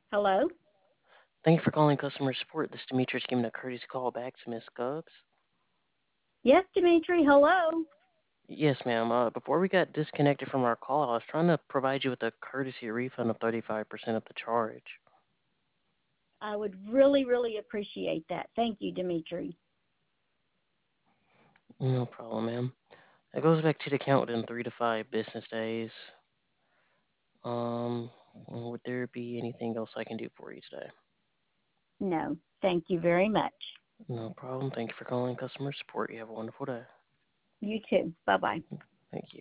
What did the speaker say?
Hello? Thank you for calling customer support. This is Demetrius giving a courtesy call back to Miss Cubs. Yes, Dimitri, hello. Yes, ma'am. Before we got disconnected from our call, I was trying to provide you with a courtesy refund of 35% of the charge. I would really, really appreciate that. Thank you, Dimitri. No problem, ma'am. It goes back to the account within 3 to 5 business days. Um, would there be anything else I can do for you today? No, thank you very much. No problem. Thank you for calling customer support. You have a wonderful day. You too. Bye bye. Thank you.